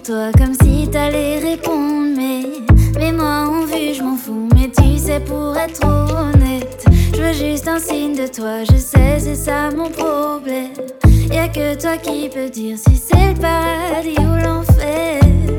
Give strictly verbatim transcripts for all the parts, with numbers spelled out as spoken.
toi comme si t'allais répondre. Mais, mais moi en vue je m'en fous. Mais tu sais, pour être honnête, je veux juste un signe de toi. Je sais, c'est ça mon problème. Y'a que toi qui peux dire si c'est le paradis ou l'enfer.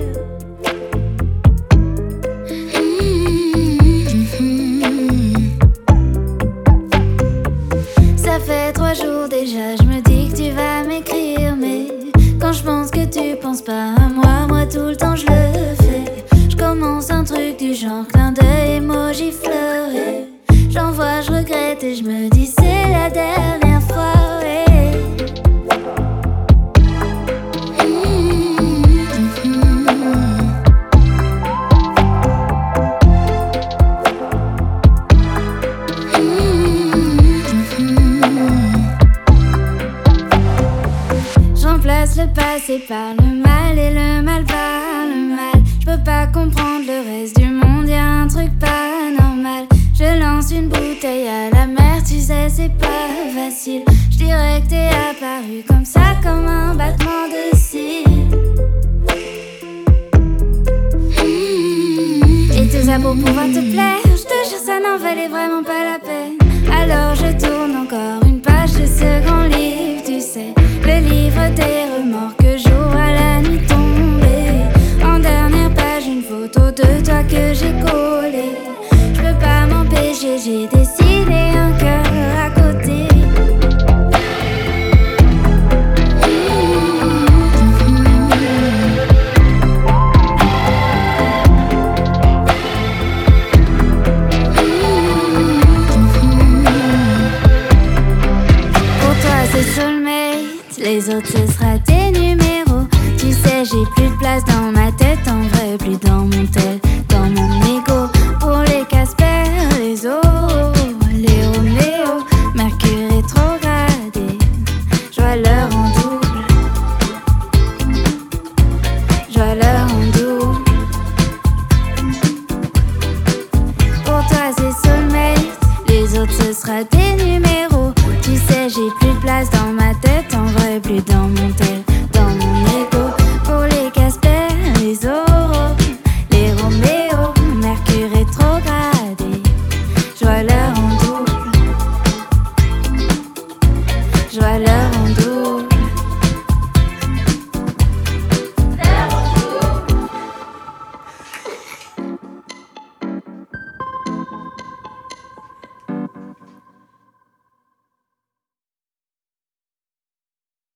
Ça fait trois jours déjà, je me dis que tu vas m'écrire. Mais quand je pense que tu penses pas à moi, moi tout le temps je le fais. Je commence un truc du genre clin d'œil, emoji fleuré. J'envoie, je regrette et je me dis c'est la dernière fois, ouais. J'emplace le passé par le mal et le mal par le mal. Je peux pas comprendre le reste du monde, y'a un truc pas normal. Je lance une bouteille à la mer, tu sais c'est pas facile. Je dirais que t'es apparu comme ça, comme un battement de cils. Et tout ça pour pouvoir te plaire, je te jure ça n'en valait vraiment pas la peine. Alors je tourne encore une page de ce grand livre, tu sais, le livre des remords que j'ouvre à la nuit tombée. En dernière page, une photo de toi que j'ai collée. Je peux pas m'empêcher, j'ai dessiné un cœur à côté. Pour toi c'est soulmate, les autres ce sera tes numéros. Tu sais j'ai plus de place dans ma tête, en vrai plus dans mon tel, dans mon ego. Pour les Casper, les os, les Roméo, Mercure rétrogradé, je vois l'heure en double, je vois l'heure en double. Pour toi c'est soulmate, les autres ce sera tes numéros. Tu sais j'ai plus de place dans ma tête, en vrai plus dans mon tel.